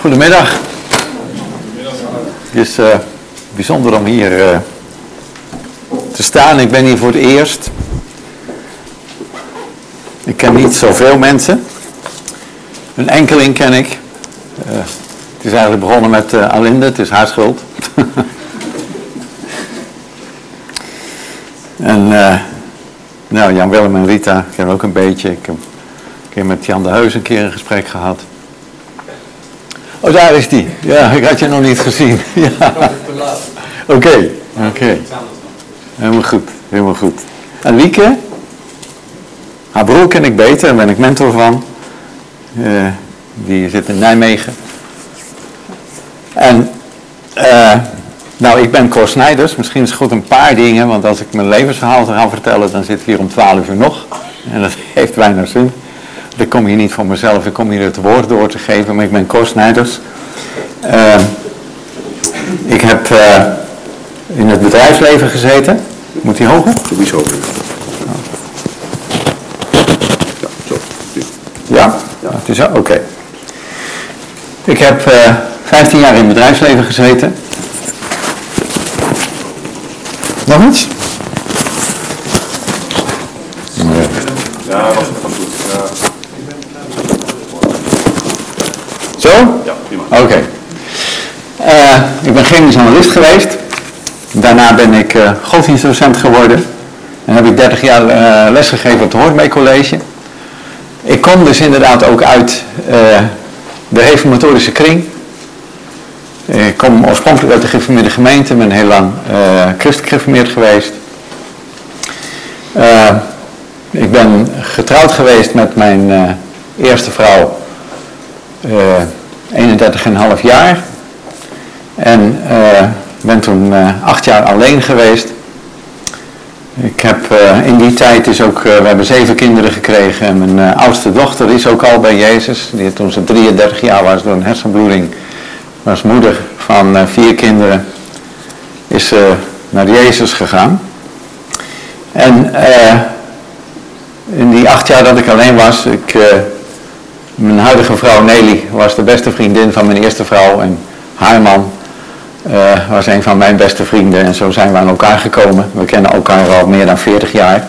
Goedemiddag. Het is bijzonder om hier te staan. Ik ben hier voor het eerst. Ik ken niet zoveel mensen. Een enkeling ken ik. Het is eigenlijk begonnen met Alinde, het is haar schuld. En Jan Willem en Rita ken ook een beetje. Ik heb een keer met Jan de Heus een keer een gesprek gehad. Oh, daar is die. Ja, ik had je nog niet gezien. Ja. Oké. Helemaal goed. En Wieke? Haar broer ken ik beter, daar ben ik mentor van. Die zit in Nijmegen. En, ik ben Cor Snijders. Misschien is het goed een paar dingen, want als ik mijn levensverhaal ga vertellen, dan zit ik hier om 12 uur nog. En dat heeft weinig zin. Ik kom hier niet voor mezelf, ik kom hier het woord door te geven, maar ik ben Cor Snijders. Ik heb in het bedrijfsleven gezeten. Moet die hoger? Doe iets hoger. Ja, zo. Ja? Het is zo? Oké. Ik heb 15 jaar in het bedrijfsleven gezeten. Nog iets? Ja, was goed. Ja. Zo? Ja, prima. Oké. Ik ben chemisch analist geweest. Daarna ben ik godsdienstdocent geworden. En heb ik 30 jaar lesgegeven op het Hoornbeek College. Ik kom dus inderdaad ook uit de reformatorische kring. Ik kom oorspronkelijk uit de gereformeerde gemeente. Ben heel lang christelijk gereformeerd geweest. Ik ben getrouwd geweest met mijn eerste vrouw. 31,5 jaar. En ben toen 8 jaar alleen geweest. Ik heb in die tijd is ook, we hebben 7 kinderen gekregen. En mijn oudste dochter is ook al bij Jezus. Die had, toen ze 33 jaar was door een hersenbloeding, was moeder van 4 kinderen. Is naar Jezus gegaan. En in die 8 jaar dat ik alleen was, mijn huidige vrouw Nelly was de beste vriendin van mijn eerste vrouw. En haar man was een van mijn beste vrienden. En zo zijn we aan elkaar gekomen. We kennen elkaar al meer dan 40 jaar.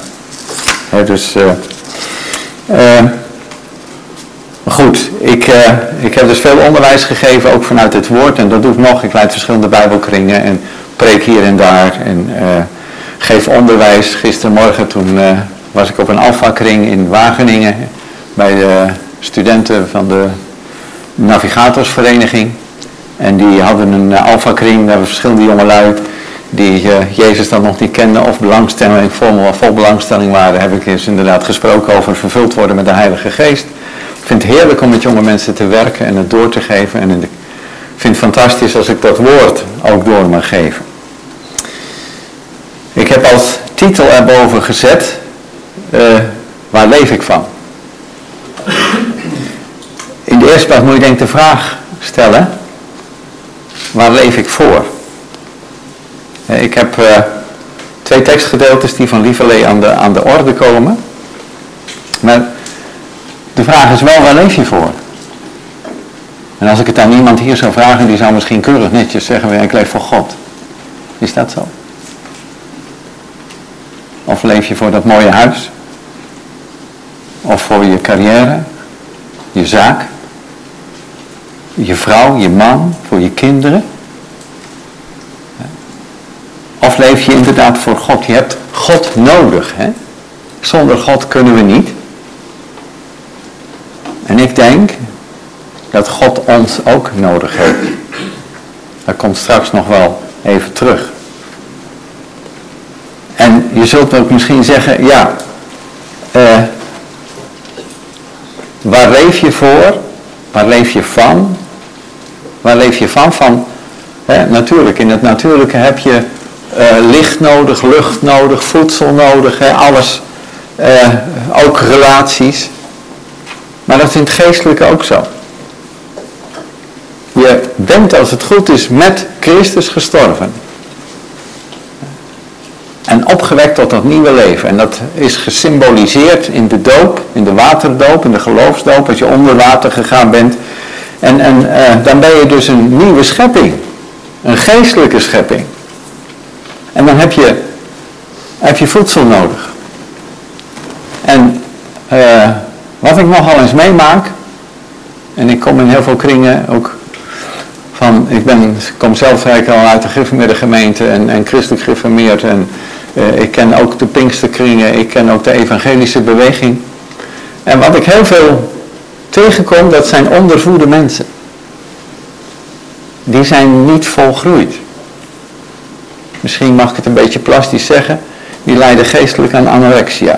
Goed, ik heb dus veel onderwijs gegeven, ook vanuit het woord. En dat doe ik nog. Ik leid verschillende bijbelkringen en preek hier en daar. En geef onderwijs. Gistermorgen toen was ik op een alpha-kring in Wageningen. Bij de studenten van de navigatorsvereniging. En die hadden een alpha-kring, daar hebben verschillende jongelui die Jezus dan nog niet kenden of vol belangstelling waren, heb ik eens inderdaad gesproken over vervuld worden met de Heilige Geest. Ik vind het heerlijk om met jonge mensen te werken en het door te geven. En ik vind het fantastisch als ik dat woord ook door mag geven. Ik heb als titel erboven gezet, waar leef ik van? In de eerste plaats moet je denk ik de vraag stellen, waar leef ik voor? Ik heb 2 tekstgedeeltes die van Lieverlee aan de orde komen. Maar de vraag is wel, waar leef je voor? En als ik het aan iemand hier zou vragen, die zou misschien keurig netjes zeggen, ik leef voor God. Is dat zo? Of leef je voor dat mooie huis? Of voor je carrière? Je zaak? Je vrouw, je man, voor je kinderen? Of leef je inderdaad voor God? Je hebt God nodig. Hè? Zonder God kunnen we niet. En ik denk dat God ons ook nodig heeft. Dat komt straks nog wel even terug. En je zult ook misschien zeggen, ja, waar leef je voor? Waar leef je van? Waar leef je van? Natuurlijk, in het natuurlijke heb je licht nodig, lucht nodig, voedsel nodig, alles. Ook relaties. Maar dat is in het geestelijke ook zo. Je bent, als het goed is, met Christus gestorven. En opgewekt tot dat nieuwe leven. En dat is gesymboliseerd in de doop, in de waterdoop, in de geloofsdoop. Als je onder water gegaan bent, En dan ben je dus een nieuwe schepping. Een geestelijke schepping. En dan heb je voedsel nodig. En wat ik nogal eens meemaak, en ik kom in heel veel kringen ook van, ik kom zelf eigenlijk al uit de gereformeerde gemeente en christelijk gereformeerd en ik ken ook de Pinksterkringen, ik ken ook de evangelische beweging. En wat ik heel veel tegenkom, dat zijn ondervoede mensen. Die zijn niet volgroeid. Misschien mag ik het een beetje plastisch zeggen, die lijden geestelijk aan anorexia.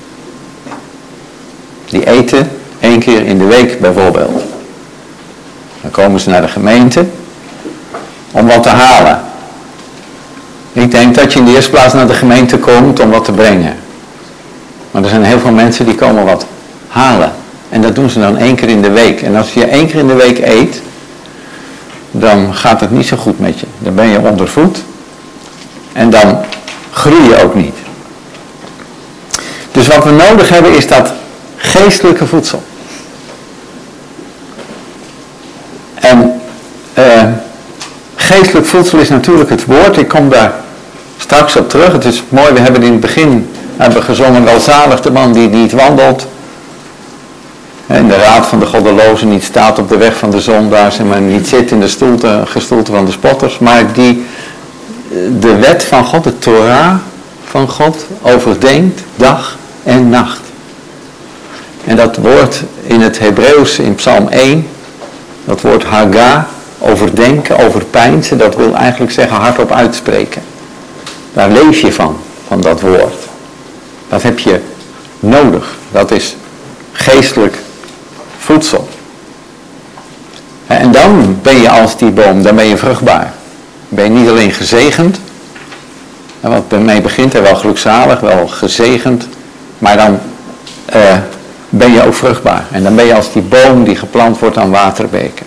Die eten 1 keer in de week bijvoorbeeld. Dan komen ze naar de gemeente om wat te halen. Ik denk dat je in de eerste plaats naar de gemeente komt om wat te brengen. Maar er zijn heel veel mensen die komen wat halen. En dat doen ze dan 1 keer in de week. En als je 1 keer in de week eet, dan gaat het niet zo goed met je. Dan ben je ondervoed. En dan groei je ook niet. Dus wat we nodig hebben is dat geestelijke voedsel. En geestelijk voedsel is natuurlijk het woord. Ik kom daar straks op terug. Het is mooi, we hebben in het begin gezongen, welzalig de man die niet wandelt. In de raad van de goddelozen, niet staat op de weg van de zondaars en maar niet zit in de gestoelte van de spotters. Maar die de wet van God, de Torah van God, overdenkt dag en nacht. En dat woord in het Hebreeuws in Psalm 1, dat woord haga, overdenken, overpeinzen, dat wil eigenlijk zeggen hardop uitspreken. Daar leef je van dat woord. Dat heb je nodig. Dat is geestelijk voedsel. En dan ben je als die boom, dan ben je vruchtbaar. Ben je niet alleen gezegend, wat mee begint er wel gelukzalig, wel gezegend, maar dan ben je ook vruchtbaar. En dan ben je als die boom die geplant wordt aan waterbeken.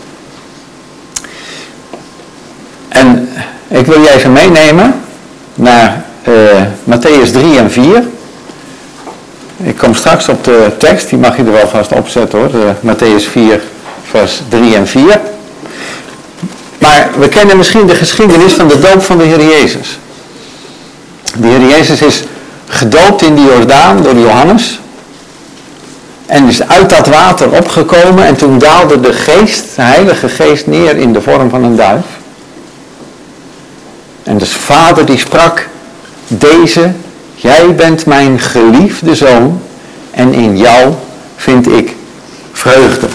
En ik wil je even meenemen naar Mattheüs 3 en 4. Ik kom straks op de tekst, die mag je er wel vast opzetten hoor. Mattheüs 4 vers 3 en 4. Maar we kennen misschien de geschiedenis van de doop van de Heer Jezus. De Heer Jezus is gedoopt in de Jordaan door Johannes. En is uit dat water opgekomen en toen daalde de geest, de Heilige Geest, neer in de vorm van een duif. En dus Vader die sprak, deze, jij bent mijn geliefde zoon en in jou vind ik vreugde.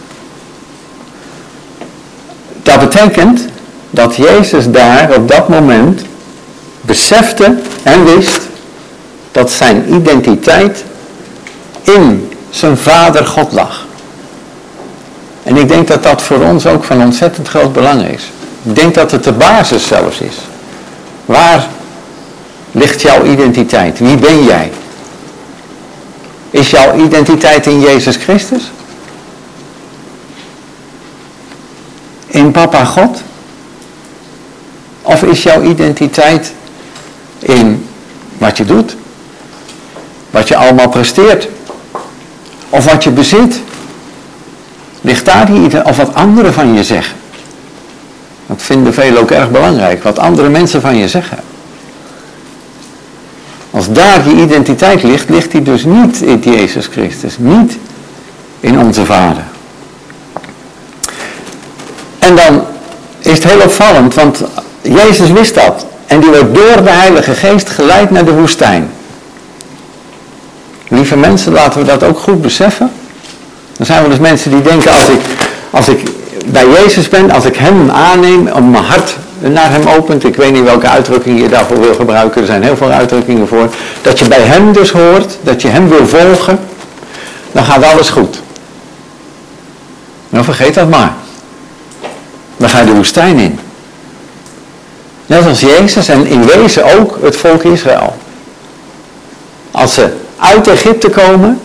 Dat betekent dat Jezus daar op dat moment besefte en wist dat zijn identiteit in zijn Vader God lag. En ik denk dat dat voor ons ook van ontzettend groot belang is. Ik denk dat het de basis zelfs is. Waar ligt jouw identiteit? Wie ben jij? Is jouw identiteit in Jezus Christus? In Papa God? Of is jouw identiteit in wat je doet? Wat je allemaal presteert? Of wat je bezit? Ligt daar die identiteit? Of wat anderen van je zeggen? Dat vinden velen ook erg belangrijk. Wat andere mensen van je zeggen. Als daar die identiteit ligt, ligt die dus niet in Jezus Christus. Niet in onze Vader. En dan is het heel opvallend, want Jezus wist dat. En die wordt door de Heilige Geest geleid naar de woestijn. Lieve mensen, laten we dat ook goed beseffen. Er zijn wel eens mensen die denken, als ik bij Jezus ben, als ik hem aanneem, om mijn hart naar hem opent, ik weet niet welke uitdrukking je daarvoor wil gebruiken, er zijn heel veel uitdrukkingen voor, dat je bij hem dus hoort, dat je hem wil volgen, dan gaat alles goed. Nou, vergeet dat maar. Dan ga je de woestijn in. Net als Jezus en in wezen ook het volk Israël. Als ze uit Egypte komen,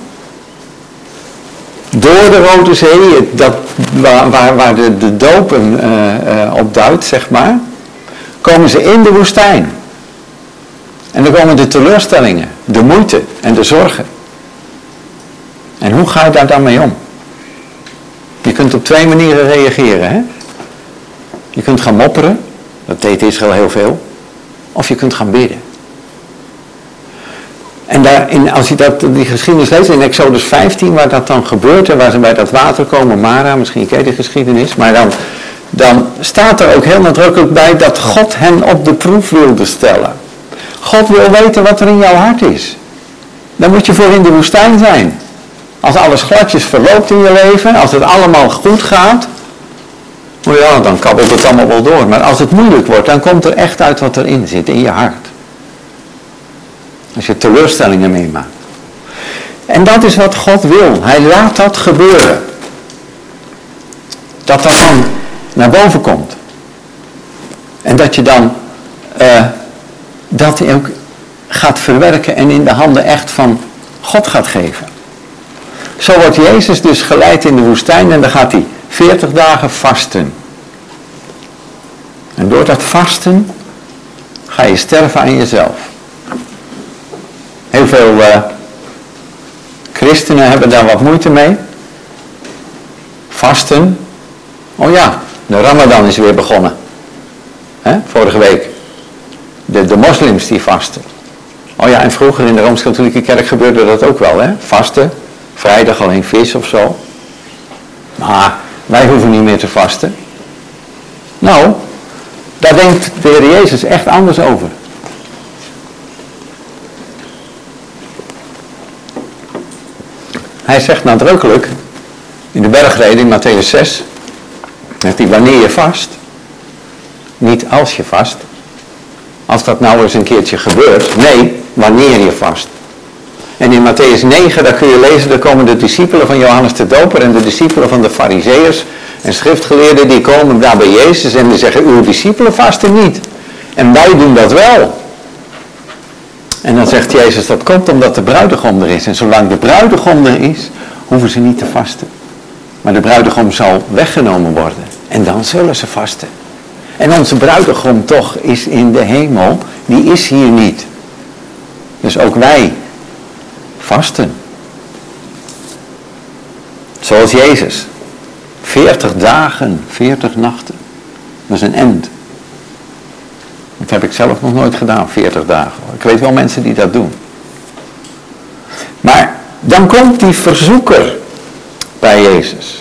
door de Rode Zee, waar de doop op duidt, zeg maar, komen ze in de woestijn. En dan komen de teleurstellingen, de moeite en de zorgen. En hoe ga je daar dan mee om? Je kunt op 2 manieren reageren. Hè? Je kunt gaan mopperen. Dat deed Israël heel veel. Of je kunt gaan bidden. En daarin, als je die geschiedenis leest in Exodus 15, waar dat dan gebeurt, en waar ze bij dat water komen, Mara, misschien ken je de geschiedenis, maar dan staat er ook heel nadrukkelijk bij dat God hen op de proef wilde stellen. God wil weten wat er in jouw hart is. Daar moet je voor in de woestijn zijn. Als alles gladjes verloopt in je leven, als het allemaal goed gaat, ja, dan kabbelt het allemaal wel door. Maar als het moeilijk wordt, dan komt er echt uit wat erin zit, in je hart. Als je teleurstellingen meemaakt. En dat is wat God wil. Hij laat dat gebeuren. Dat dan naar boven komt. En dat je dan dat ook gaat verwerken en in de handen echt van God gaat geven. Zo wordt Jezus dus geleid in de woestijn en dan gaat hij 40 dagen vasten. En door dat vasten ga je sterven aan jezelf. Heel veel christenen hebben daar wat moeite mee. Vasten. Oh ja, de Ramadan is weer begonnen. Vorige week. De moslims die vasten. Oh ja, en vroeger in de Rooms-Katholieke Kerk gebeurde dat ook wel. Hè? Vasten. Vrijdag alleen vis of zo. Maar wij hoeven niet meer te vasten. Nou, daar denkt de Heer Jezus echt anders over. Hij zegt nadrukkelijk in de bergreden in Mattheüs 6, zegt hij, wanneer je vast, niet als je vast, als dat nou eens een keertje gebeurt, nee, wanneer je vast. En in Mattheüs 9, daar kun je lezen, daar komen de discipelen van Johannes de Doper en de discipelen van de Farizeeërs en schriftgeleerden, die komen daar bij Jezus en die zeggen, uw discipelen vasten niet. En wij doen dat wel. En dan zegt Jezus, dat komt omdat de bruidegom er is. En zolang de bruidegom er is, hoeven ze niet te vasten. Maar de bruidegom zal weggenomen worden. En dan zullen ze vasten. En onze bruidegom toch is in de hemel, die is hier niet. Dus ook wij vasten. Zoals Jezus. 40 dagen, 40 nachten. Dat is een end. Dat heb ik zelf nog nooit gedaan, 40 dagen. Ik weet wel mensen die dat doen. Maar dan komt die verzoeker bij Jezus.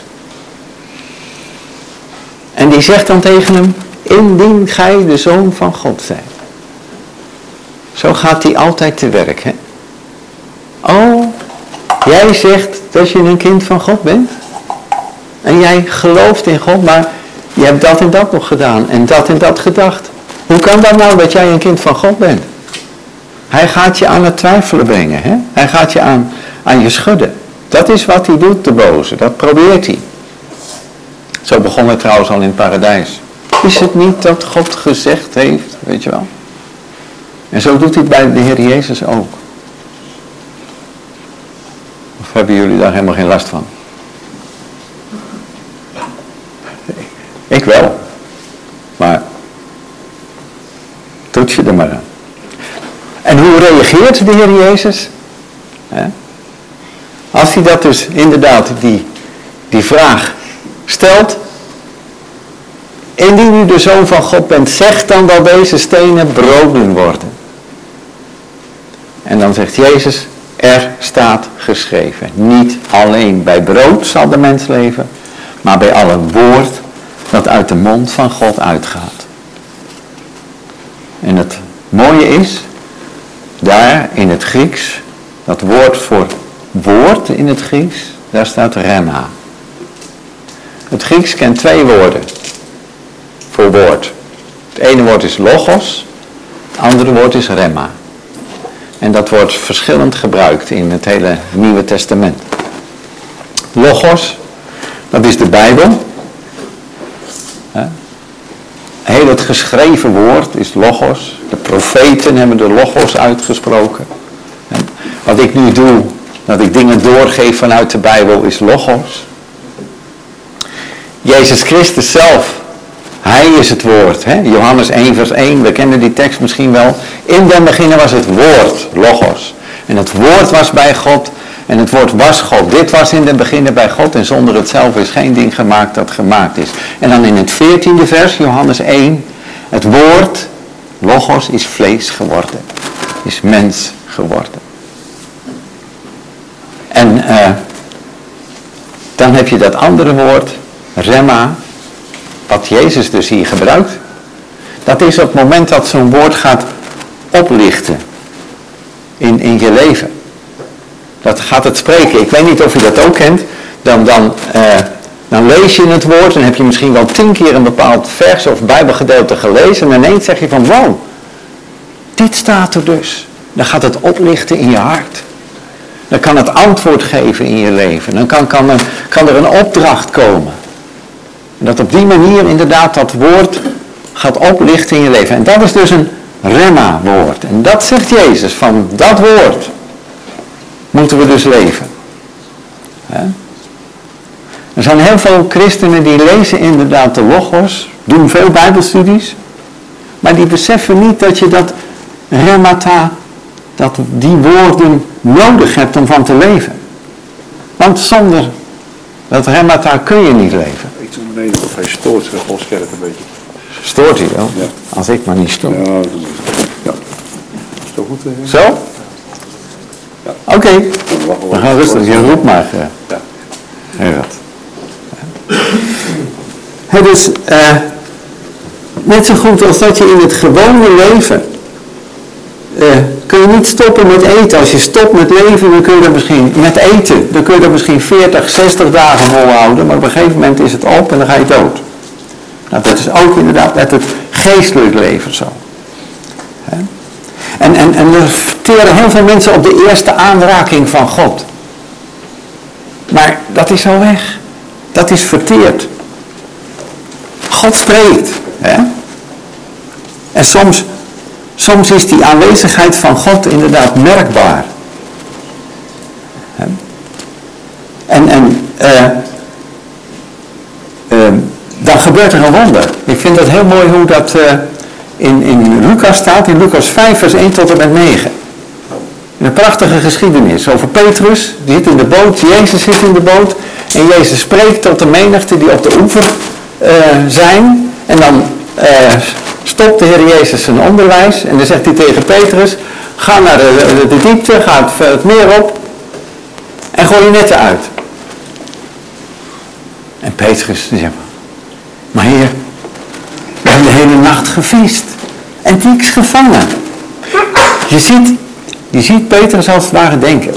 En die zegt dan tegen hem, indien gij de Zoon van God zijt. Zo gaat hij altijd te werk, hè. Oh, jij zegt dat je een kind van God bent. En jij gelooft in God, maar je hebt dat en dat nog gedaan en dat gedacht. Hoe kan dat nou dat jij een kind van God bent? Hij gaat je aan het twijfelen brengen. Hè? Hij gaat je aan je schudden. Dat is wat hij doet, de boze. Dat probeert hij. Zo begon het trouwens al in het paradijs. Is het niet dat God gezegd heeft, weet je wel? En zo doet hij het bij de Heer Jezus ook. Of hebben jullie daar helemaal geen last van? Ik wel. Maar toets je er maar aan. En hoe reageert de Heer Jezus? Als hij dat dus inderdaad, die vraag stelt. Indien u de Zoon van God bent, zeg dan dat deze stenen broden worden. En dan zegt Jezus, er staat geschreven. Niet alleen bij brood zal de mens leven, maar bij alle woord dat uit de mond van God uitgaat. En het mooie is, daar in het Grieks, dat woord voor woord in het Grieks, daar staat rema. Het Grieks kent 2 woorden voor woord. Het ene woord is logos, het andere woord is rema. En dat wordt verschillend gebruikt in het hele Nieuwe Testament. Logos, dat is de Bijbel. Heel het geschreven woord is logos. De profeten hebben de logos uitgesproken. Wat ik nu doe, dat ik dingen doorgeef vanuit de Bijbel, is logos. Jezus Christus zelf, hij is het woord. Hè? Johannes 1 vers 1, we kennen die tekst misschien wel. In den beginnen was het woord, logos. En het woord was bij God En het woord was God. Dit was in het begin bij God en zonder het zelf is geen ding gemaakt dat gemaakt is. En dan in het 14e vers, Johannes 1. Het woord, logos, is vlees geworden. Is mens geworden. En dan heb je dat andere woord, rema, wat Jezus dus hier gebruikt. Dat is op het moment dat zo'n woord gaat oplichten in je leven. Dat gaat het spreken. Ik weet niet of je dat ook kent. Dan lees je het woord en heb je misschien wel 10 keer een bepaald vers of bijbelgedeelte gelezen. En ineens zeg je van wow, dit staat er dus. Dan gaat het oplichten in je hart. Dan kan het antwoord geven in je leven. Dan kan er een opdracht komen. En dat op die manier inderdaad dat woord gaat oplichten in je leven. En dat is dus een rema-woord. En dat zegt Jezus, van dat woord moeten we dus leven. Er zijn heel veel christenen die lezen inderdaad de logos, doen veel bijbelstudies, maar die beseffen niet dat je dat remata, dat die woorden nodig hebt om van te leven. Want zonder dat remata kun je niet leven. Iets om beneden, of hij stoort zich gewoon scherp een beetje. Stoort hij wel? Ja. Als ik maar niet stoor. Ja, dat is ja. Is dat goed? Zo? Ja. Oké. We gaan rustig. Je roept maar. Ja. Gerard. Het is net zo goed als dat je in het gewone leven kun je niet stoppen met eten. Als je stopt met leven, dan kun je dat misschien met eten. Dan kun je dat misschien 40, 60 dagen volhouden. Maar op een gegeven moment is het op en dan ga je dood. Nou, dat is ook inderdaad met het geestelijk leven zo. En er verteren heel veel mensen op de eerste aanraking van God. Maar dat is al weg. Dat is verteerd. God spreekt. En soms is die aanwezigheid van God inderdaad merkbaar. Dan gebeurt er een wonder. Ik vind het heel mooi hoe dat in Lucas staat, in Lucas 5 vers 1 tot en met 9. Een prachtige geschiedenis over Petrus, die zit in de boot, Jezus zit in de boot en Jezus spreekt tot de menigte die op de oever zijn. En dan stopt de Heer Jezus zijn onderwijs en dan zegt hij tegen Petrus, ga naar de diepte, ga het meer op en gooi je netten uit. En Petrus die zegt, maar Heer, we hebben de hele nacht gevist en niks gevangen. Je ziet Petrus als het ware denken.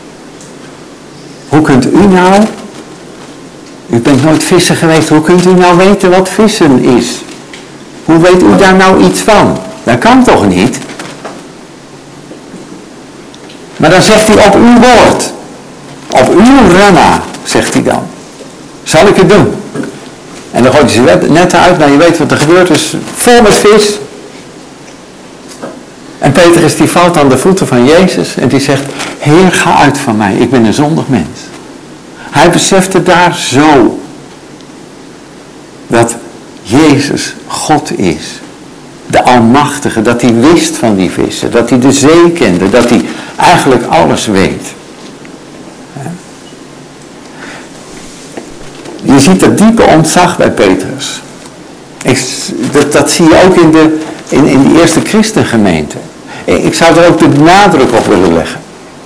Hoe kunt u nou, u bent nooit vissen geweest, hoe kunt u nou weten wat vissen is? Hoe weet u daar nou iets van? Dat kan toch niet? Maar dan zegt hij op uw woord, op uw rema, zegt hij dan, zal ik het doen. En dan gooit hij ze netten uit, nou je weet wat er gebeurt, dus vol met vis. En Petrus die valt aan de voeten van Jezus en die zegt, Heer, ga uit van mij, ik ben een zondig mens. Hij besefte daar zo dat Jezus God is, de Almachtige, dat hij wist van die vissen, dat hij de zee kende, dat hij eigenlijk alles weet. Je ziet dat diepe ontzag bij Petrus. Dat zie je ook in de eerste christengemeente. Ik zou er ook de nadruk op willen leggen.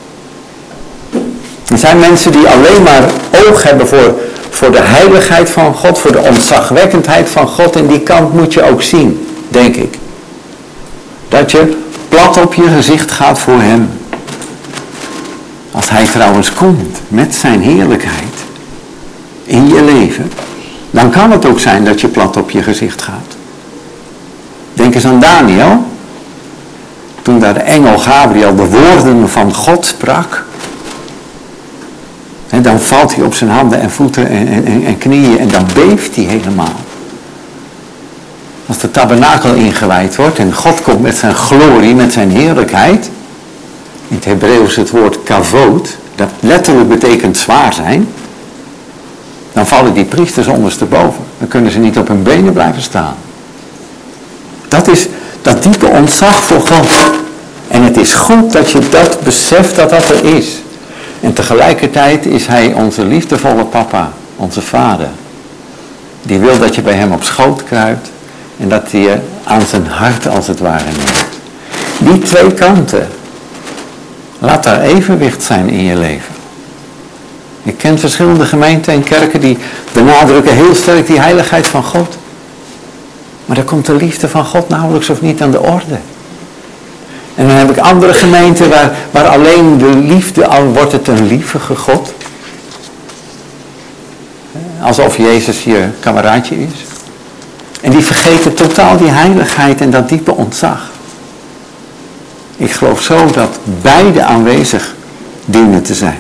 Er zijn mensen die alleen maar oog hebben voor de heiligheid van God, voor de ontzagwekkendheid van God. En die kant moet je ook zien, denk ik. Dat je plat op je gezicht gaat voor hem. Als hij trouwens komt met zijn heerlijkheid in je leven, dan kan het ook zijn dat je plat op je gezicht gaat. Denk eens aan Daniel. Toen daar de engel Gabriel de woorden van God sprak. En dan valt hij op zijn handen en voeten en knieën en dan beeft hij helemaal. Als de tabernakel ingewijd wordt en God komt met zijn glorie, met zijn heerlijkheid. In het Hebreeuws het woord kavod, dat letterlijk betekent zwaar zijn. Dan vallen die priesters ondersteboven. Dan kunnen ze niet op hun benen blijven staan. Dat is dat diepe ontzag voor God. En het is goed dat je dat beseft dat dat er is. En tegelijkertijd is hij onze liefdevolle papa, onze vader. Die wil dat je bij hem op schoot kruipt en dat hij je aan zijn hart als het ware neemt. Die twee kanten, laat daar evenwicht zijn in je leven. Je kent verschillende gemeenten en kerken die benadrukken heel sterk die heiligheid van God. Maar dan komt de liefde van God nauwelijks of niet aan de orde. En dan heb ik andere gemeenten waar alleen de liefde, al wordt het een lievige God. Alsof Jezus je kameraadje is. En die vergeten totaal die heiligheid en dat diepe ontzag. Ik geloof zo dat beide aanwezig dienen te zijn.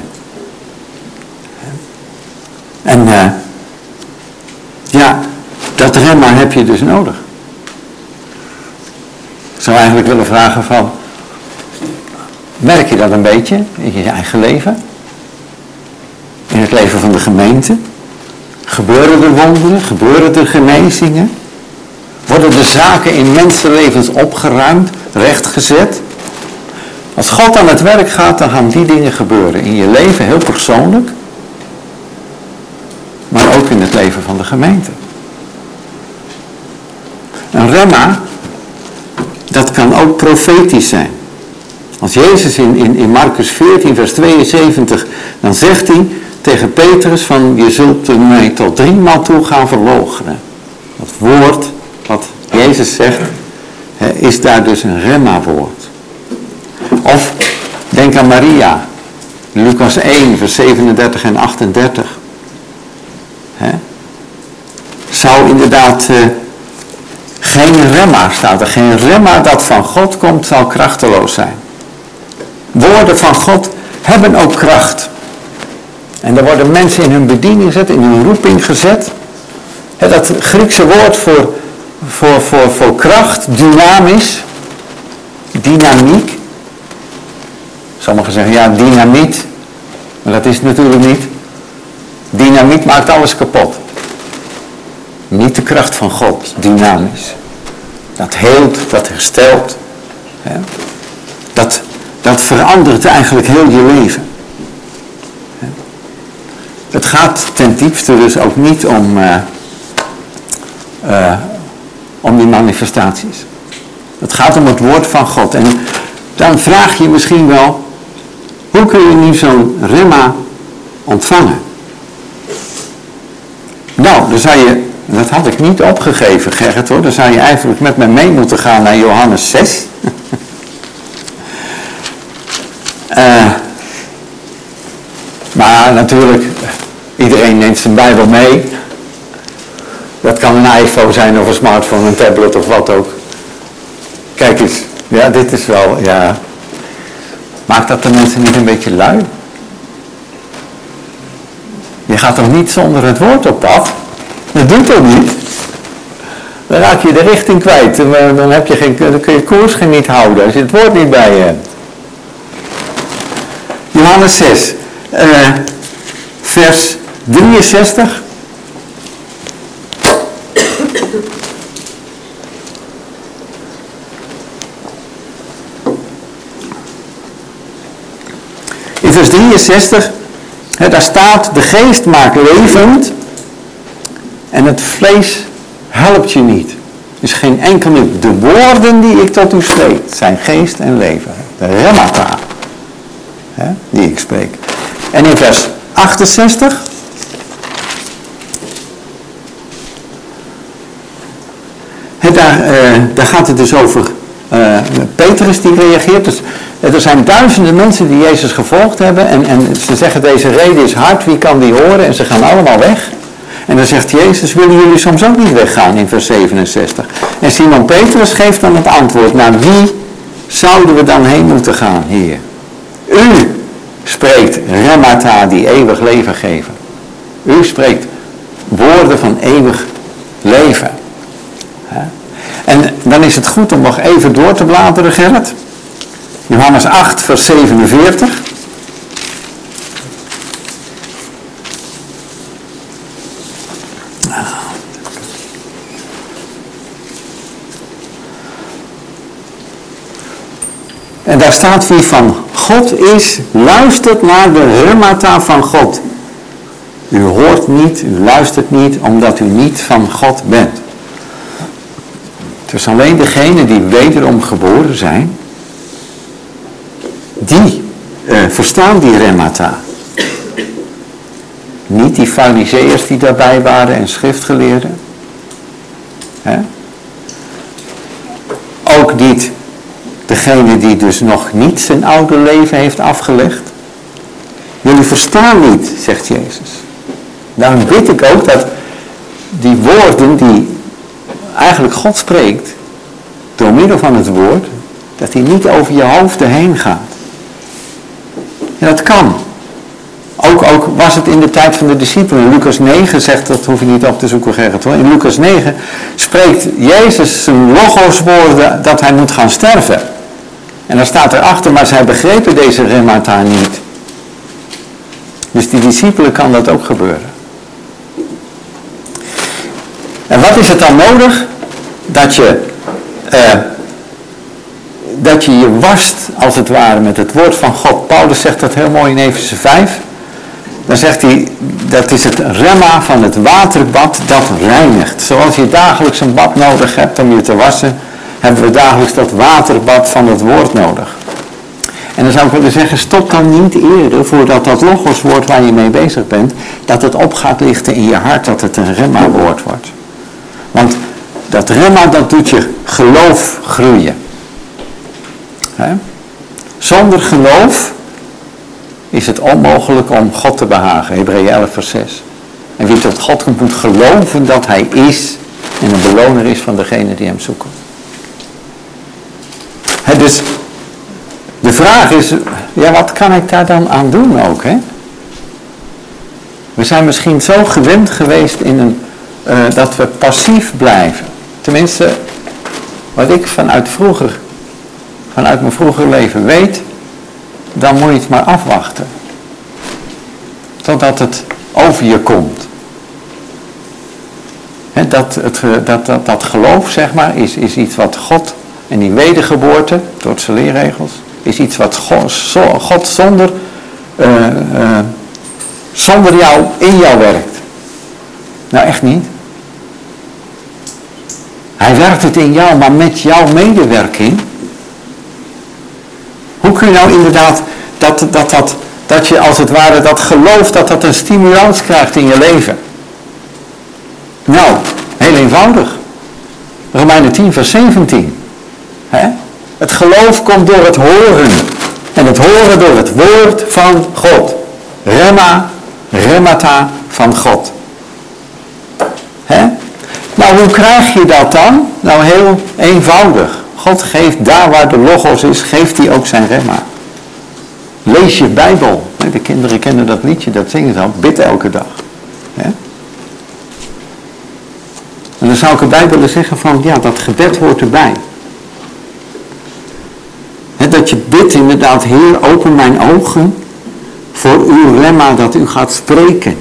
En dat remma heb je dus nodig. Ik zou eigenlijk willen vragen van, merk je dat een beetje in je eigen leven? In het leven van de gemeente? Gebeuren er wonderen? Gebeuren er genezingen? Worden de zaken in mensenlevens opgeruimd, rechtgezet? Als God aan het werk gaat, dan gaan die dingen gebeuren. In je leven heel persoonlijk, maar ook in het leven van de gemeente. Een remma, dat kan ook profetisch zijn. Als Jezus in Marcus 14 vers 72, dan zegt hij tegen Petrus van, je zult mij tot 3 maal toe gaan verloochenen. Dat woord wat Jezus zegt, is daar dus een remma woord. Of denk aan Maria, Lucas 1 vers 37 en 38. Zou inderdaad geen remma, staat er, geen remma dat van God komt, zal krachteloos zijn. Woorden van God hebben ook kracht. En daar worden mensen in hun bediening gezet, in hun roeping gezet. Dat Griekse woord voor kracht, dynamisch, dynamiek. Sommigen zeggen, ja, dynamiet. Maar dat is het natuurlijk niet. Dynamiet maakt alles kapot. Niet de kracht van God, dynamisch. Dat heelt, dat herstelt. Dat verandert eigenlijk heel je leven. Het gaat ten diepste dus ook niet om die manifestaties. Het gaat om het woord van God. En dan vraag je misschien wel, hoe kun je nu zo'n remma ontvangen? Nou, dan zou je, dat had ik niet opgegeven, Gerrit hoor, dan zou je eigenlijk met me mee moeten gaan naar Johannes 6. Maar natuurlijk, iedereen neemt zijn Bijbel mee. Dat kan een iPhone zijn of een smartphone, een tablet of wat ook. Kijk eens, ja, dit is wel, ja. Maakt dat de mensen niet een beetje lui? Je gaat toch niet zonder het woord op pad? Dat doet toch niet? Dan raak je de richting kwijt. Dan kun je koers niet houden als je het woord niet bij je hebt. Johannes 6, vers 63. In vers 63, daar staat, de geest maakt levend en het vlees helpt je niet. Dus geen enkel nut. De woorden die ik tot u spreek zijn geest en leven. De remmata, die ik spreek. En in vers 68, daar gaat het dus over Petrus die reageert. Dus, er zijn duizenden mensen die Jezus gevolgd hebben en ze zeggen deze reden is hard, wie kan die horen? En ze gaan allemaal weg. En dan zegt Jezus, willen jullie soms ook niet weggaan in vers 67? En Simon Petrus geeft dan het antwoord, naar wie zouden we dan heen moeten gaan, Heer? U spreekt remmata die eeuwig leven geven. U spreekt woorden van eeuwig leven. En dan is het goed om nog even door te bladeren, Gerrit. Johannes 8, vers 47. En daar staat wie van God is, luistert naar de remmata van God. U hoort niet, u luistert niet, omdat u niet van God bent. Dus alleen degenen die wederom geboren zijn, die verstaan die remmata. Niet die farizeeërs die daarbij waren en schriftgeleerden. Ook niet degene die dus nog niet zijn oude leven heeft afgelegd. Jullie verstaan niet, zegt Jezus. Daarom bid ik ook dat die woorden die eigenlijk God spreekt, door middel van het woord, dat die niet over je hoofd heen gaat. En dat kan. Ook was het in de tijd van de discipelen. Lucas 9 zegt, dat hoef je niet op te zoeken Gerrit hoor. In Lucas 9 spreekt Jezus zijn logoswoorden dat hij moet gaan sterven. En dan staat erachter, maar zij begrepen deze remmata niet. Dus die discipelen kan dat ook gebeuren. En wat is het dan nodig? Dat je je wast, als het ware, met het woord van God. Paulus zegt dat heel mooi in Efeze 5. Dan zegt hij, dat is het remma van het waterbad dat reinigt. Zoals je dagelijks een bad nodig hebt om je te wassen, hebben we dagelijks dat waterbad van het woord nodig. En dan zou ik willen zeggen, stop dan niet eerder voordat dat logoswoord waar je mee bezig bent, dat het op gaat lichten in je hart, dat het een remma woord wordt. Want dat remma, dat doet je geloof groeien. Zonder geloof is het onmogelijk om God te behagen. Hebreeën 11 vers 6. En wie tot God komt moet geloven dat hij is en een beloner is van degene die hem zoeken. Dus de vraag is, ja, wat kan ik daar dan aan doen ook? We zijn misschien zo gewend geweest dat we passief blijven. Tenminste, wat ik vanuit mijn vroeger leven weet, dan moet je het maar afwachten. Totdat het over je komt. Dat geloof, zeg maar, is iets wat God, en die wedergeboorte, door zijn leerregels, is iets wat God zonder jou in jou werkt. Nou, echt niet. Hij werkt het in jou, maar met jouw medewerking. Hoe kun je nou inderdaad dat je als het ware dat geloof, dat een stimulans krijgt in je leven? Nou, heel eenvoudig. Romeinen 10 vers 17. Het geloof komt door het horen. En het horen door het woord van God. Remmata van God. Nou, hoe krijg je dat dan? Nou, heel eenvoudig. God geeft daar waar de logos is, geeft hij ook zijn remma. Lees je Bijbel. De kinderen kennen dat liedje, dat zingen ze al. Bid elke dag. En dan zou ik erbij willen zeggen van, ja, dat gebed hoort erbij. Dat je bidt inderdaad, Heer, open mijn ogen voor uw remma, dat u gaat spreken.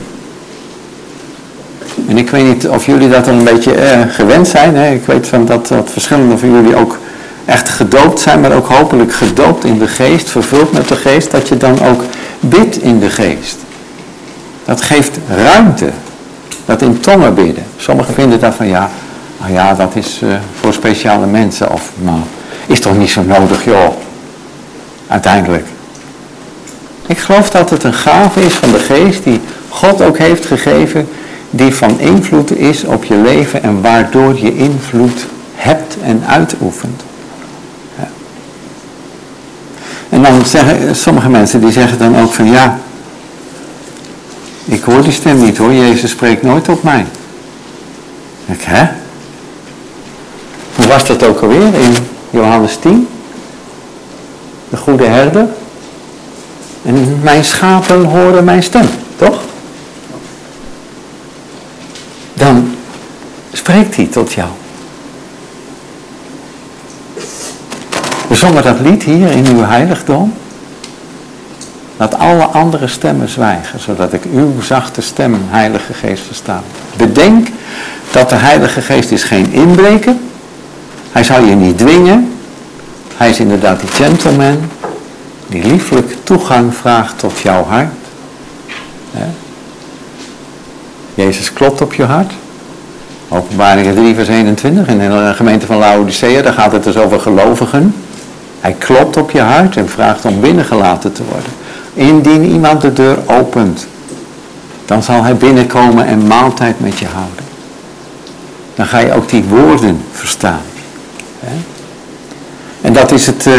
En ik weet niet of jullie dat dan een beetje gewend zijn. Ik weet van dat verschillende van jullie ook echt gedoopt zijn, maar ook hopelijk gedoopt in de geest, vervuld met de geest, dat je dan ook bidt in de geest. Dat geeft ruimte. Dat in tongen bidden. Sommigen vinden dat van ja, dat is voor speciale mensen. Of nou, is toch niet zo nodig, joh. Uiteindelijk. Ik geloof dat het een gave is van de geest die God ook heeft gegeven, die van invloed is op je leven en waardoor je invloed hebt en uitoefent. Ja. En dan zeggen sommige mensen, die zeggen dan ook van ja, ik hoor die stem niet hoor, Jezus spreekt nooit op mij. Ik, Hoe was dat ook alweer in Johannes 10? De goede herder. En mijn schapen horen mijn stem, toch? Dan spreekt hij tot jou. We zongen dat lied hier in uw heiligdom. Laat alle andere stemmen zwijgen, zodat ik uw zachte stem, Heilige Geest, versta. Bedenk dat de Heilige Geest is geen inbreker. Hij zal je niet dwingen. Hij is inderdaad die gentleman die liefelijk toegang vraagt tot jouw hart. Jezus klopt op je hart. Openbaringen 3 vers 21 in de gemeente van Laodicea, daar gaat het dus over gelovigen. Hij klopt op je hart en vraagt om binnengelaten te worden. Indien iemand de deur opent, dan zal hij binnenkomen en maaltijd met je houden. Dan ga je ook die woorden verstaan. En dat is het,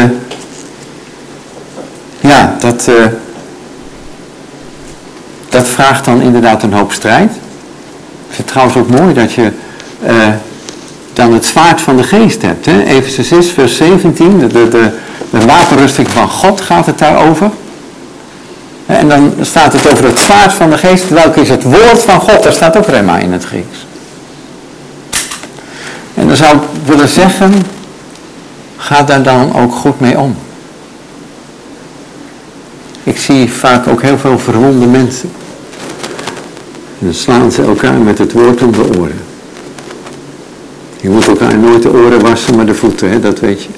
dat vraagt dan inderdaad een hoop strijd. Ik vind het trouwens ook mooi dat je dan het zwaard van de geest hebt. Efeze 6 vers 17, de wapenrusting van God gaat het daarover. En dan staat het over het zwaard van de geest, welke is het woord van God. Daar staat ook rema in het Grieks. En dan zou ik willen zeggen, ga daar dan ook goed mee om. Ik zie vaak ook heel veel verwonde mensen. En dan slaan ze elkaar met het woord om de oren. Je moet elkaar nooit de oren wassen, maar de voeten, dat weet je.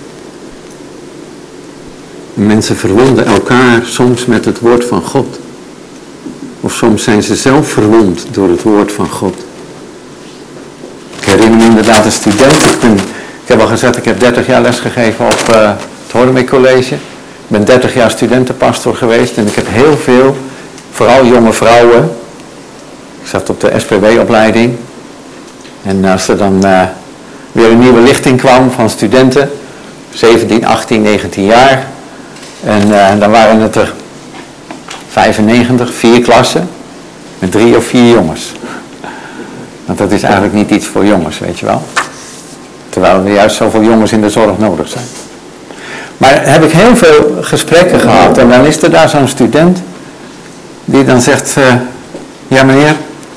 En mensen verwonden elkaar soms met het woord van God. Of soms zijn ze zelf verwond door het woord van God. Ik herinner me inderdaad een student. Ik heb al gezegd, ik heb 30 jaar lesgegeven op het Hornebeek College. Ik ben 30 jaar studentenpastor geweest en ik heb heel veel, vooral jonge vrouwen. Ik zat op de SPW-opleiding. En als er dan weer een nieuwe lichting kwam van studenten, 17, 18, 19 jaar. En dan waren het er 95, 4 klassen, met 3 of 4 jongens. Want dat is eigenlijk niet iets voor jongens, weet je wel. Terwijl er juist zoveel jongens in de zorg nodig zijn. Maar heb ik heel veel gesprekken gehad. En dan is er daar zo'n student die dan zegt, ja meneer,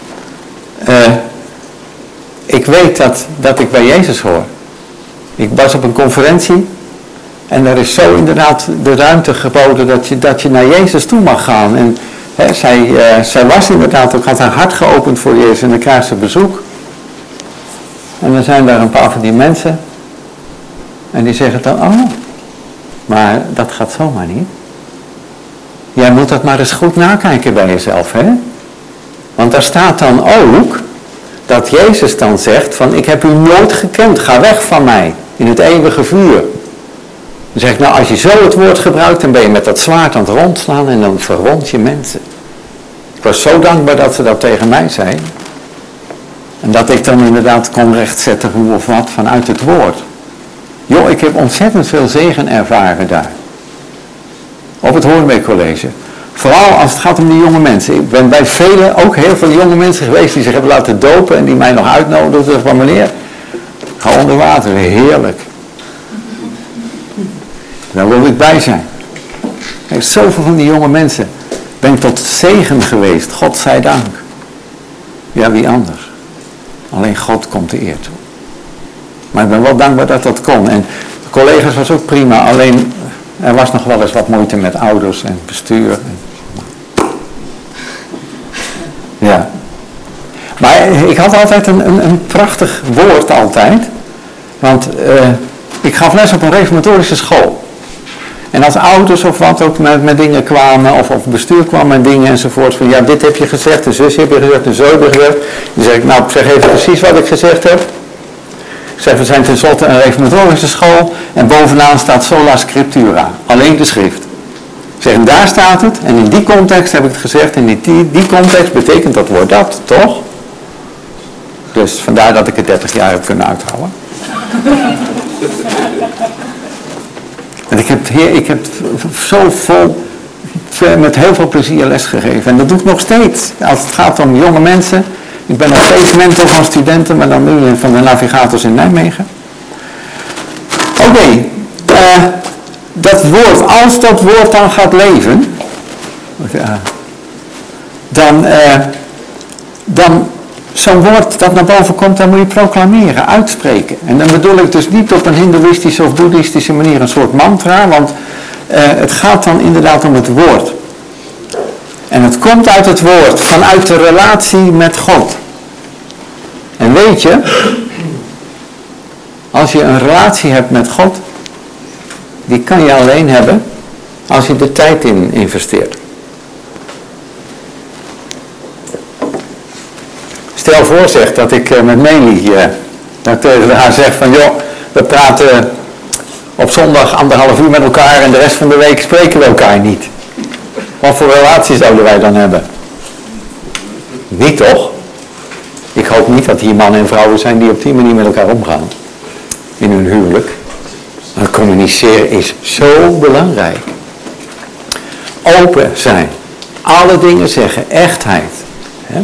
ik weet dat ik bij Jezus hoor. Ik was op een conferentie en er is zo inderdaad de ruimte geboden dat je naar Jezus toe mag gaan. En zij was inderdaad ook, had haar hart geopend voor Jezus en dan krijgt ze bezoek. En dan zijn daar een paar van die mensen en die zeggen dan, oh, maar dat gaat zomaar niet. Jij moet dat maar eens goed nakijken bij jezelf, hè. Want daar staat dan ook dat Jezus dan zegt van, ik heb u nooit gekend, ga weg van mij in het eeuwige vuur. Dan zeg ik, nou als je zo het woord gebruikt, dan ben je met dat zwaard aan het rondslaan en dan verwond je mensen. Ik was zo dankbaar dat ze dat tegen mij zei. En dat ik dan inderdaad kon rechtzetten hoe of wat vanuit het woord. Joh, ik heb ontzettend veel zegen ervaren daar. Op het Hornebeek College. Vooral als het gaat om die jonge mensen. Ik ben bij velen, ook heel veel jonge mensen geweest die zich hebben laten dopen en die mij nog uitnodigden van meneer, ga onder water, heerlijk. Daar wil ik bij zijn. Kijk, zoveel van die jonge mensen ben ik tot zegen geweest, God zij dank. Ja, wie anders? Alleen God komt de eer toe. Maar ik ben wel dankbaar dat dat kon. En de collega's was ook prima, alleen er was nog wel eens wat moeite met ouders en bestuur. Ja. Maar ik had altijd een prachtig woord altijd. Want ik gaf les op een reformatorische school. En als ouders of wat ook met dingen kwamen, of bestuur kwam met dingen enzovoort, van ja, dit heb je gezegd, de zus heb je gezegd, de zo heb je gezegd. Dan zeg ik, nou, zeg even precies wat ik gezegd heb. Ik zeg, we zijn tenslotte een reformatorische school en bovenaan staat sola scriptura, alleen de schrift. Ik zeg, en daar staat het, en in die context heb ik het gezegd, en in die context betekent dat woord dat, toch? Dus vandaar dat ik het 30 jaar heb kunnen uithouden. En ik heb zo vol, met heel veel plezier lesgegeven. En dat doe ik nog steeds. Als het gaat om jonge mensen. Ik ben nog steeds mentor van studenten, maar dan nu van de navigators in Nijmegen. Oké, dat woord, als dat woord dan gaat leven, dan zo'n woord dat naar boven komt, dan moet je proclameren, uitspreken. En dan bedoel ik dus niet op een hindoeïstische of boeddhistische manier een soort mantra, want het gaat dan inderdaad om het woord. En het komt uit het woord, vanuit de relatie met God. En weet je, als je een relatie hebt met God, die kan je alleen hebben als je de tijd in investeert. Stel voor, zeg, dat ik met Meli tegen haar zeg van, joh, we praten op zondag 1,5 uur met elkaar en de rest van de week spreken we elkaar niet. Wat voor relatie zouden wij dan hebben? Niet toch? Ik hoop niet dat hier mannen en vrouwen zijn die op die manier met elkaar omgaan. In hun huwelijk. Maar communiceren is zo belangrijk. Open zijn. Alle dingen zeggen. Echtheid. Hè?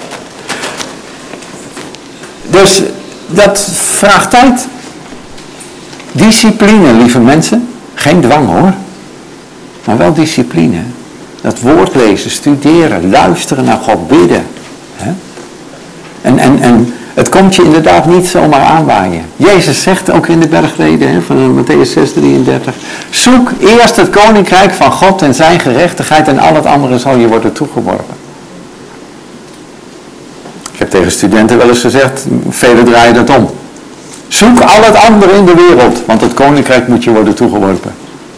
Dus dat vraagt tijd. Discipline, lieve mensen. Geen dwang hoor. Maar wel discipline. Dat woord lezen, studeren, luisteren naar God, bidden. Hè? En het komt je inderdaad niet zomaar aanwaaien. Jezus zegt ook in de bergreden van Mattheüs 6:33. Zoek eerst het koninkrijk van God en zijn gerechtigheid en al het andere zal je worden toegeworpen. Ik heb tegen studenten wel eens gezegd, velen draaien dat om. Zoek al het andere in de wereld, want het koninkrijk moet je worden toegeworpen.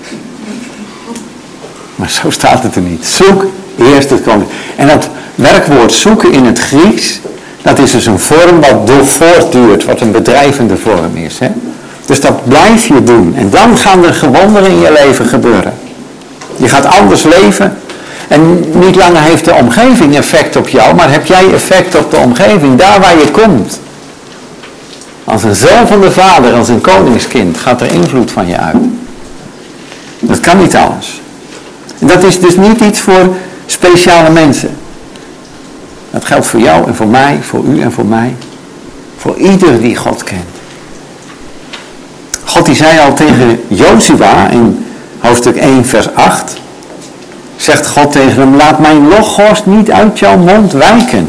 Maar zo staat het er niet. Zoek eerst het koninkrijk. En dat werkwoord zoeken in het Grieks, dat is dus een vorm wat voortduurt, wat een bedrijvende vorm is. Hè? Dus dat blijf je doen. En dan gaan er wonderen in je leven gebeuren. Je gaat anders leven. En niet langer heeft de omgeving effect op jou, maar heb jij effect op de omgeving, daar waar je komt. Als een zoon van de Vader, als een koningskind, gaat er invloed van je uit. Dat kan niet anders. En dat is dus niet iets voor speciale mensen. Dat geldt voor jou en voor mij, voor u en voor mij. Voor ieder die God kent. God die zei al tegen Jozua in hoofdstuk 1 vers 8. Zegt God tegen hem, laat mijn logos niet uit jouw mond wijken.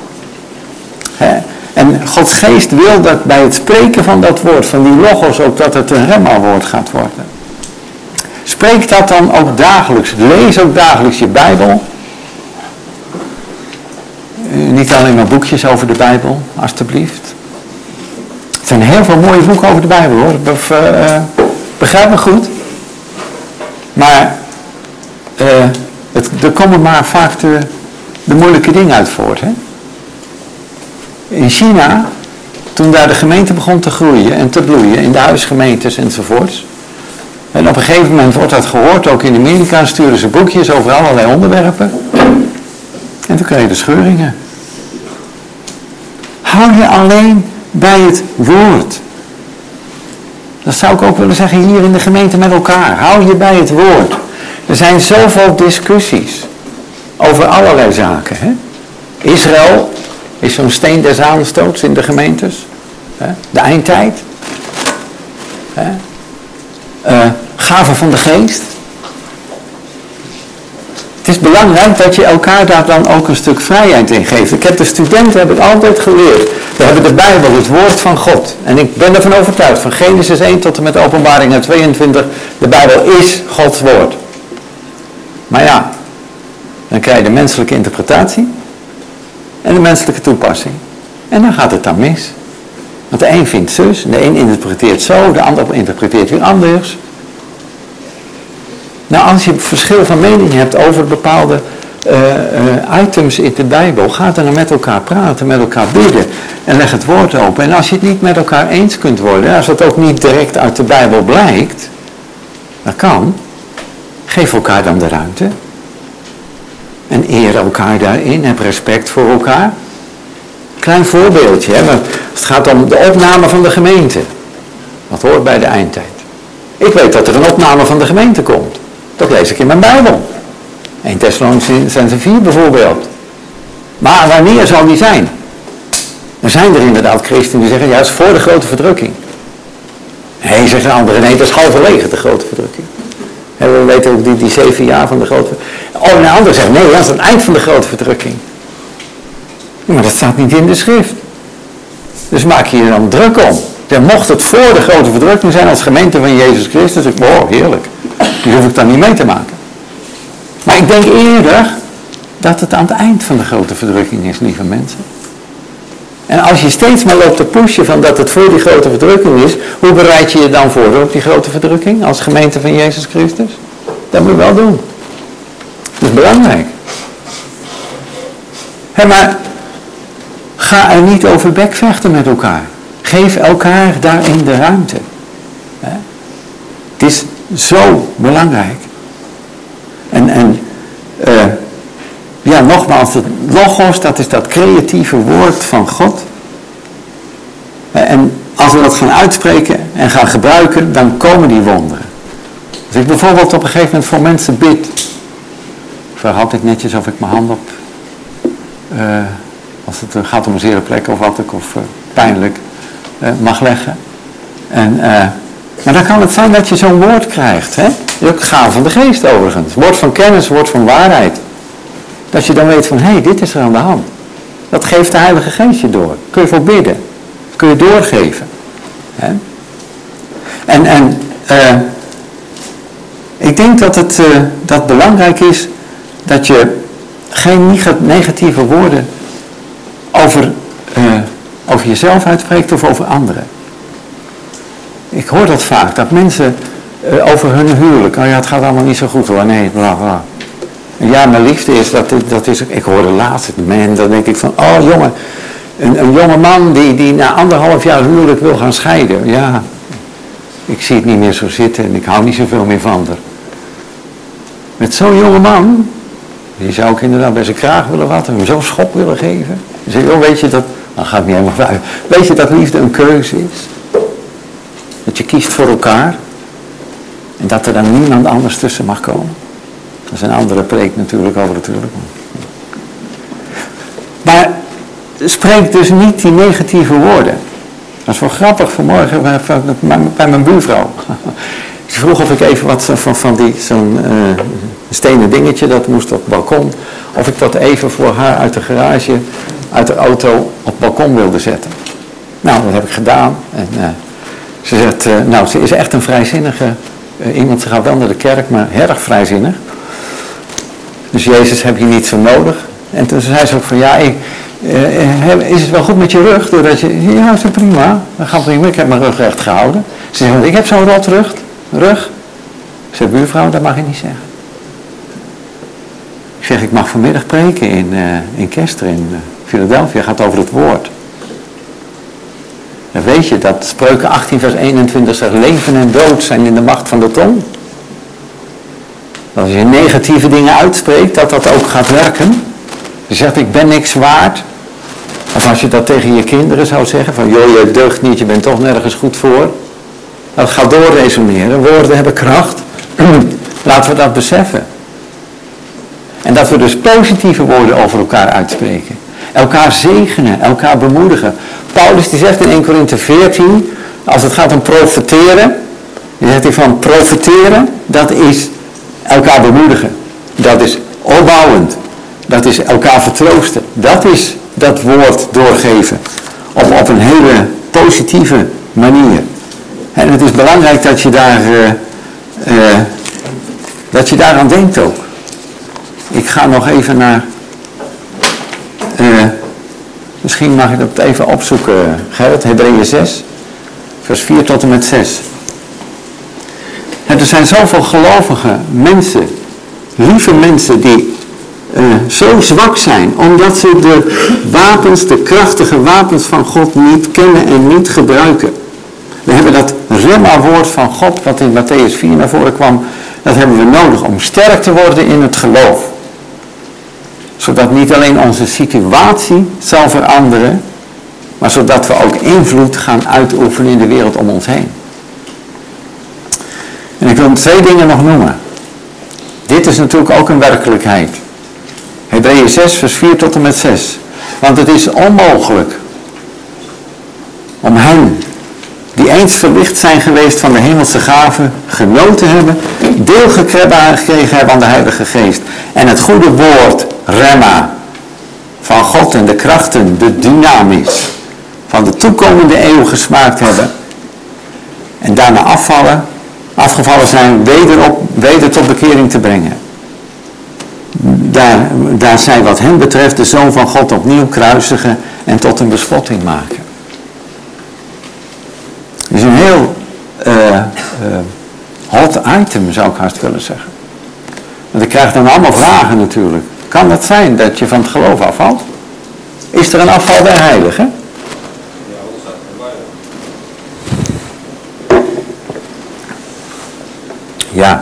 En Gods geest wil dat bij het spreken van dat woord, van die logos, ook dat het een rema-woord gaat worden. Spreek dat dan ook dagelijks. Lees ook dagelijks je Bijbel. Niet alleen maar boekjes over de Bijbel, alstublieft. Er zijn heel veel mooie boeken over de Bijbel, hoor. Begrijp me goed. Maar er komen maar vaak de moeilijke dingen uit voort. Hè? In China, toen daar de gemeente begon te groeien en te bloeien, in de huisgemeentes enzovoorts. En op een gegeven moment wordt dat gehoord, ook in Amerika sturen ze boekjes over allerlei onderwerpen. En toen kreeg je de scheuringen. Hou je alleen bij het woord. Dat zou ik ook willen zeggen hier in de gemeente met elkaar. Hou je bij het woord. Er zijn zoveel discussies over allerlei zaken. Hè? Israël is zo'n steen des aanstoots in de gemeentes. Hè? De eindtijd. Hè? Gaven van de geest. Het is belangrijk dat je elkaar daar dan ook een stuk vrijheid in geeft. Ik heb de studenten heb ik altijd geleerd. We hebben de Bijbel, het woord van God. En ik ben ervan overtuigd, van Genesis 1 tot en met Openbaringen 22, de Bijbel is Gods woord. Maar ja, dan krijg je de menselijke interpretatie en de menselijke toepassing. En dan gaat het dan mis. Want de een vindt zus, de een interpreteert zo, de ander interpreteert weer anders. Nou, als je verschil van mening hebt over bepaalde items in de Bijbel, ga dan met elkaar praten, met elkaar bidden en leg het woord open. En als je het niet met elkaar eens kunt worden, als het ook niet direct uit de Bijbel blijkt, dat kan, geef elkaar dan de ruimte. En eer elkaar daarin, heb respect voor elkaar. Klein voorbeeldje, hè? Als het gaat om de opname van de gemeente. Dat hoort bij de eindtijd. Ik weet dat er een opname van de gemeente komt. Dat lees ik in mijn Bijbel. 1 Thessalonicenzen 4 bijvoorbeeld. Maar wanneer zal die zijn? Er zijn er inderdaad christenen die zeggen, ja, dat is voor de grote verdrukking. Nee, zeggen anderen, nee, dat is halverwege de grote verdrukking. En we weten ook die 7 jaar van de grote verdrukking. Oh, en anderen zeggen, nee, dat is het eind van de grote verdrukking. Maar dat staat niet in de schrift. Dus maak je dan druk om. Dan mocht het voor de grote verdrukking zijn als gemeente van Jezus Christus. Oh, heerlijk. Die hoef ik dan niet mee te maken. Maar ik denk eerder dat het aan het eind van de grote verdrukking is, lieve mensen. En als je steeds maar loopt te pushen van dat het voor die grote verdrukking is, hoe bereid je je dan voor op die grote verdrukking als gemeente van Jezus Christus? Dat moet je wel doen. Dat is belangrijk. Maar ga er niet over bekvechten met elkaar. Geef elkaar daarin de ruimte. Het is zo belangrijk. Ja, nogmaals, het logos, dat is dat creatieve woord van God. En als we dat gaan uitspreken en gaan gebruiken, dan komen die wonderen. Als ik bijvoorbeeld op een gegeven moment voor mensen bid, ik vraag altijd netjes of ik mijn hand op, als het gaat om een zere plek of wat ik, of pijnlijk, mag leggen. Maar dan kan het zijn dat je zo'n woord krijgt. Hè? Dat is ook gaaf van de geest overigens. Woord van kennis, woord van waarheid. Dat je dan weet van, hé, dit is er aan de hand. Dat geeft de Heilige Geest je door. Kun je voor bidden. Kun je doorgeven. Hè? Ik denk dat het dat belangrijk is dat je geen negatieve woorden over jezelf uitspreekt of over anderen. Ik hoor dat vaak, dat mensen over hun huwelijk, oh ja, het gaat allemaal niet zo goed hoor, nee, bla bla. Ja, mijn liefde is, dat is, ik hoorde laatst, man, dan denk ik van, oh jongen, een jonge man die na 1,5 jaar huwelijk wil gaan scheiden. Ja, ik zie het niet meer zo zitten en ik hou niet zoveel meer van haar. Met zo'n jonge man, die zou ik inderdaad bij zijn kraag willen vatten, hem zo'n schop willen geven. Dan zeg je, oh weet je dat, dan gaat het niet helemaal uit. Weet je dat liefde een keuze is? Dat je kiest voor elkaar. En dat er dan niemand anders tussen mag komen. Dat is een andere preek natuurlijk over het huwelijk. Maar spreek dus niet die negatieve woorden. Dat is wel grappig vanmorgen bij mijn buurvrouw. Ze vroeg of ik even wat van zo'n stenen dingetje, dat moest op het balkon. Of ik dat even voor haar uit de garage, uit de auto op het balkon wilde zetten. Nou, dat heb ik gedaan. En ze zegt, nou, ze is echt een vrijzinnige iemand. Ze gaat wel naar de kerk, maar erg vrijzinnig. Dus Jezus heb je niet zo nodig. En toen zei ze ook van, ja, is het wel goed met je rug? Doordat je, ja, is het prima. Dat gaat prima. Ik heb mijn rug recht gehouden. Ze zegt, ik heb zo'n rot rug. Ik zeg, buurvrouw, dat mag je niet zeggen. Ik zeg, ik mag vanmiddag preken in Kester, in Philadelphia. Gaat over het woord. Dan weet je dat Spreuken 18 vers 21 zegt, leven en dood zijn in de macht van de tong. Als je negatieve dingen uitspreekt, dat ook gaat werken. Je zegt, ik ben niks waard. Of als je dat tegen je kinderen zou zeggen, van joh, je deugt niet, je bent toch nergens goed voor. Dat gaat doorresoneren. Woorden hebben kracht. Laten we dat beseffen. En dat we dus positieve woorden over elkaar uitspreken. Elkaar zegenen, elkaar bemoedigen. Paulus die zegt in 1 Korinthe 14, als het gaat om profeteren, dan zegt hij van profeteren, dat is elkaar bemoedigen. Dat is opbouwend. Dat is elkaar vertroosten. Dat is dat woord doorgeven. Op een hele positieve manier. En het is belangrijk dat je daar aan denkt ook. Ik ga nog even naar... misschien mag ik dat even opzoeken, Gerrit. Hebreeën 6, vers 4 tot en met 6. En er zijn zoveel gelovige mensen, lieve mensen die zo zwak zijn, omdat ze de krachtige wapens van God niet kennen en niet gebruiken. We hebben dat Rema-woord van God, wat in Matthäus 4 naar voren kwam, dat hebben we nodig om sterk te worden in het geloof. Zodat niet alleen onze situatie zal veranderen, maar zodat we ook invloed gaan uitoefenen in de wereld om ons heen. En ik wil 2 dingen nog noemen. Dit is natuurlijk ook een werkelijkheid. Hebreeën 6 vers 4 tot en met 6. Want het is onmogelijk om hen die eens verlicht zijn geweest van de hemelse gaven, genoten hebben, deel gekregen hebben aan de Heilige Geest. En het goede woord, Rema, van God en de krachten, de dynamis, van de toekomende eeuw gesmaakt hebben. En daarna afgevallen zijn, weder tot bekering te brengen. Daar zij wat hen betreft de Zoon van God opnieuw kruisigen en tot een bespotting maken. Het is een heel hot item, zou ik haast willen zeggen. Want ik krijg dan allemaal vragen natuurlijk. Kan het zijn dat je van het geloof afvalt? Is er een afval bij heiligen? Ja.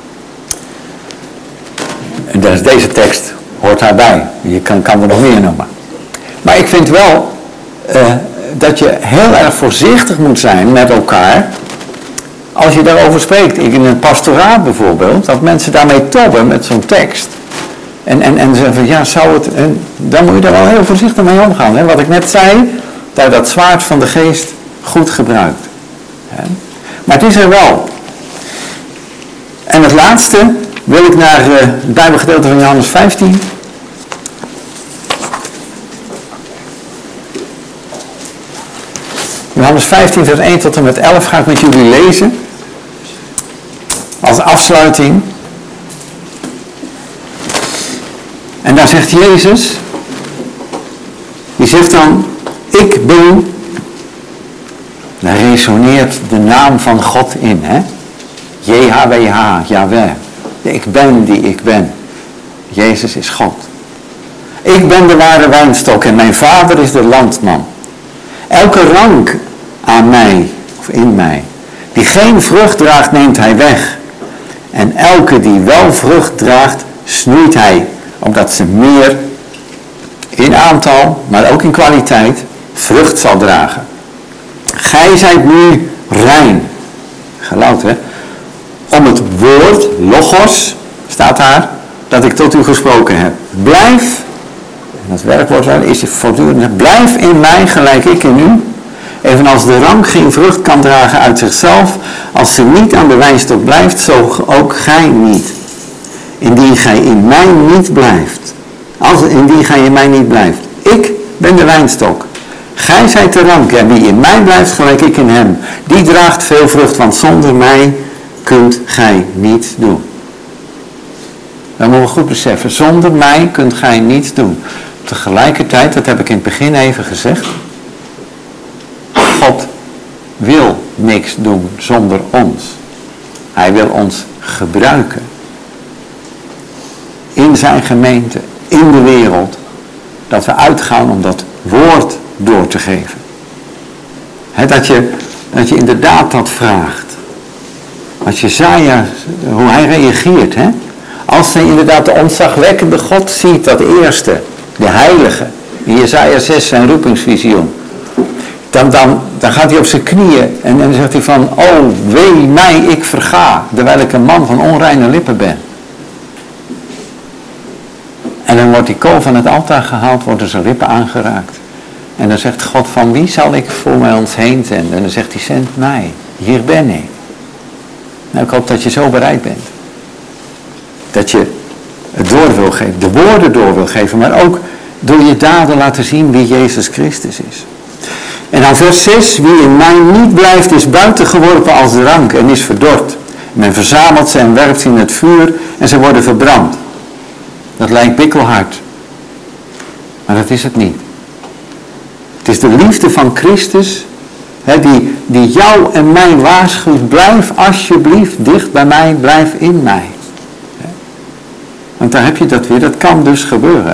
En dus deze tekst hoort daarbij. Je kan er nog meer noemen. Maar ik vind wel dat je heel erg voorzichtig moet zijn met elkaar. Als je daarover spreekt. In een pastoraat bijvoorbeeld. Dat mensen daarmee tobben met zo'n tekst. En zeggen van ja, zou het. En dan moet je er wel heel voorzichtig mee omgaan. Hè? Wat ik net zei. Dat je dat zwaard van de geest goed gebruikt. Hè? Maar het is er wel. En het laatste wil ik naar het Bijbelgedeelte van Johannes 15. Johannes 15 vers 1 tot en met 11 ga ik met jullie lezen. Als afsluiting. En daar zegt Jezus. Die zegt dan. Ik ben. Daar resoneert de naam van God in. Hè? JHWH, Yahweh. Ik ben die ik ben. Jezus is God. Ik ben de ware wijnstok en mijn vader is de landman. Elke rank aan mij, of in mij, die geen vrucht draagt, neemt hij weg. En elke die wel vrucht draagt, snoeit hij, omdat ze meer in aantal, maar ook in kwaliteit, vrucht zal dragen. Gij zijt nu rein. Geluid, hè? Om het woord, logos, staat daar, dat ik tot u gesproken heb. Blijf, en dat werkwoord is voortdurend, blijf in mij gelijk ik in u. Evenals de rank geen vrucht kan dragen uit zichzelf, als ze niet aan de wijnstok blijft, zo ook gij niet. Indien gij in mij niet blijft. Indien gij in mij niet blijft. Ik ben de wijnstok. Gij zijt de rank, en wie in mij blijft gelijk ik in hem. Die draagt veel vrucht, want zonder mij kunt gij niet doen. Dat moeten we goed beseffen. Zonder mij kunt gij niets doen. Tegelijkertijd, dat heb ik in het begin even gezegd. God wil niks doen zonder ons. Hij wil ons gebruiken. In zijn gemeente, in de wereld. Dat we uitgaan om dat woord door te geven. Dat je inderdaad dat vraagt. Als Jesaja, hoe hij reageert. Hè? Als hij inderdaad de ontzagwekkende God ziet, dat eerste. De heilige. In Jesaja 6 zijn roepingsvisioen. Dan gaat hij op zijn knieën en dan zegt hij van, oh wee mij, ik verga, terwijl ik een man van onreine lippen ben. En dan wordt die kool van het altaar gehaald, worden zijn lippen aangeraakt. En dan zegt God, van wie zal ik voor mij ons heen zenden? En dan zegt hij, zend mij, hier ben ik. Nou, ik hoop dat je zo bereid bent. Dat je het door wil geven, de woorden door wil geven, maar ook door je daden laten zien wie Jezus Christus is. En dan vers 6, wie in mij niet blijft is buitengeworpen als de rank en is verdord. Men verzamelt ze en werpt ze in het vuur en ze worden verbrand. Dat lijkt bikkelhard. Maar dat is het niet. Het is de liefde van Christus die jou en mij waarschuwt. Blijf alsjeblieft dicht bij mij, blijf in mij. Want daar heb je dat weer, dat kan dus gebeuren.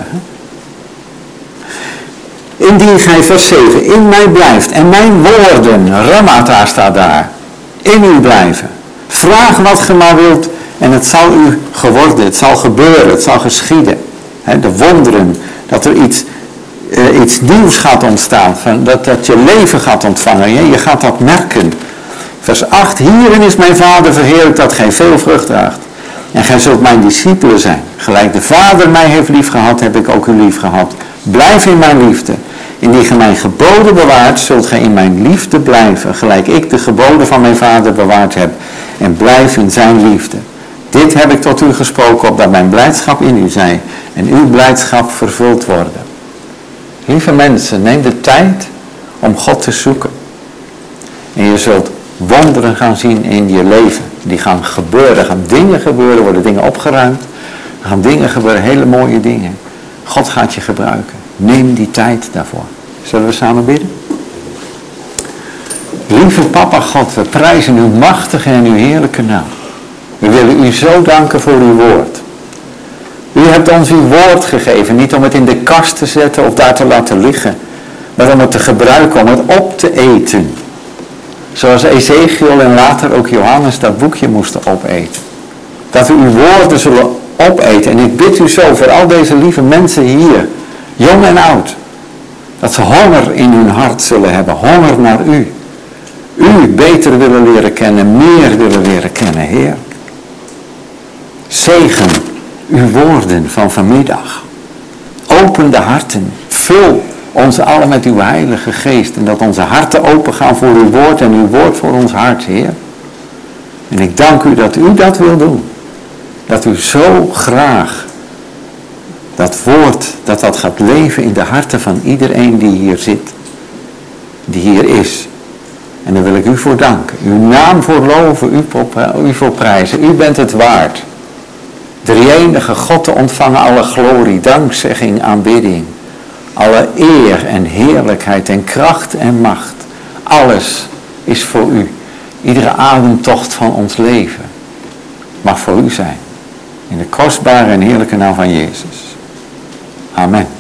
Indien gij, vers 7, in mij blijft en mijn woorden, Ramata staat daar, in u blijven. Vraag wat ge maar wilt en het zal u geworden, het zal gebeuren, het zal geschieden. De wonderen, dat er iets nieuws gaat ontstaan, dat je leven gaat ontvangen, je gaat dat merken. Vers 8, hierin is mijn Vader verheerlijkt dat gij veel vrucht draagt. En gij zult mijn discipelen zijn. Gelijk de Vader mij heeft lief gehad, heb ik ook u lief gehad. Blijf in mijn liefde. Indien gij mijn geboden bewaart, zult gij in mijn liefde blijven. Gelijk ik de geboden van mijn Vader bewaard heb. En blijf in zijn liefde. Dit heb ik tot u gesproken, opdat mijn blijdschap in u zij. En uw blijdschap vervuld worden. Lieve mensen, neem de tijd om God te zoeken. En je zult wonderen gaan zien in je leven. Die gaan gebeuren, er gaan dingen gebeuren, worden dingen opgeruimd. Er gaan dingen gebeuren, hele mooie dingen. God gaat je gebruiken. Neem die tijd daarvoor. Zullen we samen bidden? Lieve Papa God, we prijzen uw machtige en uw heerlijke naam. We willen u zo danken voor uw woord. U hebt ons uw woord gegeven, niet om het in de kast te zetten of daar te laten liggen, maar om het te gebruiken, om het op te eten. Zoals Ezekiel en later ook Johannes dat boekje moesten opeten. Dat we uw woorden zullen opeten. En ik bid u zo voor al deze lieve mensen hier, jong en oud, dat ze honger in hun hart zullen hebben, honger naar u. U beter willen leren kennen, meer willen leren kennen, Heer. Zegen uw woorden van vanmiddag. Open de harten. Vul ons allen met uw heilige geest. En dat onze harten open gaan voor uw woord en uw woord voor ons hart, Heer. En ik dank u dat u dat wil doen. Dat u zo graag dat woord, dat gaat leven in de harten van iedereen die hier zit. Die hier is. En daar wil ik u voor danken. Uw naam voor loven, u voor prijzen. U bent het waard. Drie-enige God te ontvangen alle glorie, dankzegging, aanbidding. Alle eer en heerlijkheid en kracht en macht. Alles is voor u. Iedere ademtocht van ons leven mag voor u zijn. In de kostbare en heerlijke naam van Jezus. Amen.